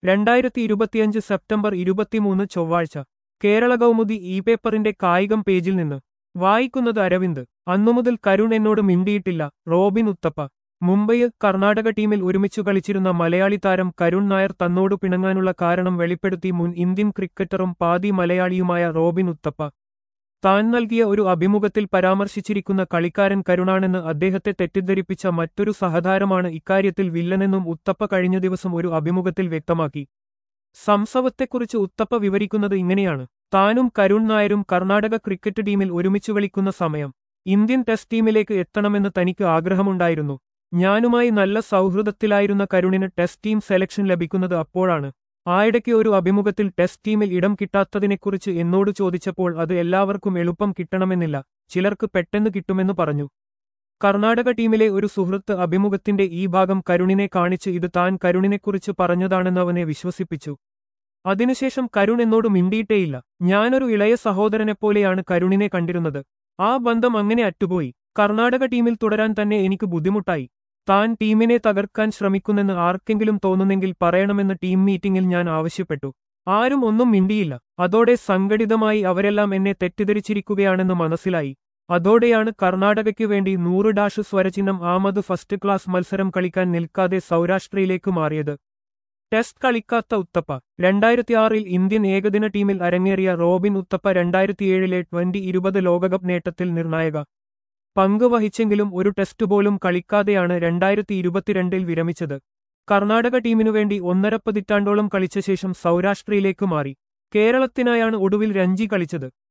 2025 September 23 ചൊവ്വാഴ്ച കേരള കൗമുദി ഈ പേപ്പറിന്റെ കായികം പേജിൽ നിന്ന് വായിക്കുന്നത് അരവിന്ദ്. അന്നുമുതൽ കരുൺ എന്നോട് മിണ്ടിയിട്ടില്ല. റോബിൻ ഉത്തപ്പ. മുംബൈയിൽ കർണാടക ടീമിൽ ഒരുമിച്ചു കളിച്ചിരുന്ന മലയാളി താരം കരുൺ നായർ തന്നോട് പിണങ്ങാനുള്ള കാരണം വെളിപ്പെടുത്തി മുൻ ഇന്ത്യൻ ക്രിക്കറ്ററും പാതി മലയാളിയുമായ റോബിൻ ഉത്തപ്പ. താൻ നൽകിയ ഒരു അഭിമുഖത്തിൽ പരാമർശിച്ചിരിക്കുന്ന കളിക്കാരൻ കരുണാണെന്ന് അദ്ദേഹത്തെ തെറ്റിദ്ധരിപ്പിച്ച മറ്റൊരു സഹതാരമാണ് ഇക്കാര്യത്തിൽ വില്ലനെന്നും ഉത്തപ്പ കഴിഞ്ഞ ദിവസം ഒരു അഭിമുഖത്തിൽ വ്യക്തമാക്കി. സംഭവത്തെക്കുറിച്ച് ഉത്തപ്പ വിവരിക്കുന്നത് ഇങ്ങനെയാണ്. താനും കരുൺ നായരും കർണാടക ക്രിക്കറ്റ് ടീമിൽ ഒരുമിച്ചു കളിക്കുന്ന സമയം ഇന്ത്യൻ ടെസ്റ്റ് ടീമിലേക്ക് എത്തണമെന്ന് തനിക്ക് ആഗ്രഹമുണ്ടായിരുന്നു. ഞാനുമായി നല്ല സൗഹൃദത്തിലായിരുന്ന കരുണിന് ടെസ്റ്റ് ടീം സെലക്ഷൻ ലഭിക്കുന്നത് അപ്പോഴാണ്. ആയിടയ്ക്ക് ഒരു അഭിമുഖത്തിൽ ടെസ്റ്റ് ടീമിൽ ഇടം കിട്ടാത്തതിനെക്കുറിച്ച് എന്നോട് ചോദിച്ചപ്പോൾ അത് എല്ലാവർക്കും എളുപ്പം കിട്ടണമെന്നില്ല, ചിലർക്ക് പെട്ടെന്ന് കിട്ടുമെന്ന് പറഞ്ഞു. കർണാടക ടീമിലെ ഒരു സുഹൃത്ത് അഭിമുഖത്തിന്റെ ഈ ഭാഗം കരുണിനെ കാണിച്ച് ഇത് താൻ കരുണിനെക്കുറിച്ച് പറഞ്ഞതാണെന്ന് അവനെ വിശ്വസിപ്പിച്ചു. അതിനുശേഷം കരുൺ എന്നോട് മിണ്ടിയിട്ടേയില്ല. ഞാനൊരു ഇളയ സഹോദരനെപ്പോലെയാണ് കരുണിനെ കണ്ടിരുന്നത്. ആ ബന്ധം അങ്ങനെ അറ്റുപോയി. കർണാടക ടീമിൽ തുടരാൻ തന്നെ എനിക്ക് ബുദ്ധിമുട്ടായി. താൻ ടീമിനെ തകർക്കാൻ ശ്രമിക്കുന്നെന്ന് ആർക്കെങ്കിലും തോന്നുന്നെങ്കിൽ പറയണമെന്ന് ടീം മീറ്റിംഗിൽ ഞാൻ ആവശ്യപ്പെട്ടു. ആരും ഒന്നും മിണ്ടിയില്ല. അതോടെ സംഘടിതമായി അവരെല്ലാം എന്നെ തെറ്റിദ്ധരിച്ചിരിക്കുകയാണെന്ന് മനസ്സിലായി. അതോടെയാണ് കർണാടകയ്ക്കു വേണ്ടി 100 സ്വരചിഹ്നം ആമത് ഫസ്റ്റ് ക്ലാസ് മത്സരം കളിക്കാൻ നിൽക്കാതെ സൗരാഷ്ട്രയിലേക്ക് മാറിയത്. ടെസ്റ്റ് കളിക്കാത്ത ഉത്തപ്പ. 2006 ഇന്ത്യൻ ഏകദിന ടീമിൽ അരങ്ങേറിയ റോബിൻ ഉത്തപ്പ 2007 T20 ലോകകപ്പ് നേട്ടത്തിൽ നിർണായക പങ്ക് വഹിച്ചെങ്കിലും ഒരു ടെസ്റ്റ് പോലും കളിക്കാതെയാണ് 2022 വിരമിച്ചത്. കർണാടക ടീമിനുവേണ്ടി 1.5 പതിറ്റാണ്ടോളം കളിച്ച ശേഷം സൗരാഷ്ട്രയിലേക്ക് മാറി. കേരളത്തിനായാണ് ഒടുവിൽ രഞ്ജി കളിച്ചത്.